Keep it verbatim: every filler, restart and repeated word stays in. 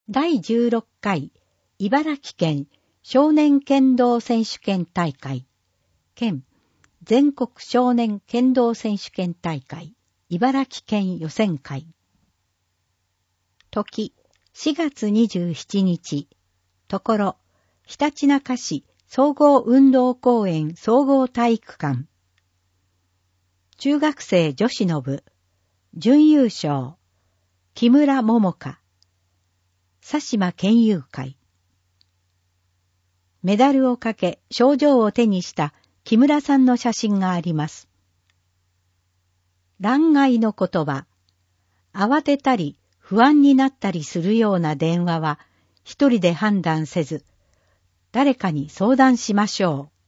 だいじゅうろっかい茨城県少年剣道選手権大会兼全国少年剣道選手権大会茨城県予選会。時しがつにじゅうしちにち、ところひたちなか市総合運動公園総合体育館。中学生女子の部準優勝木村桃香佐島県友会。メダルをかけ賞状を手にした木村さんの写真があります。欄外の言葉、慌てたり不安になったりするような電話は一人で判断せず、誰かに相談しましょう。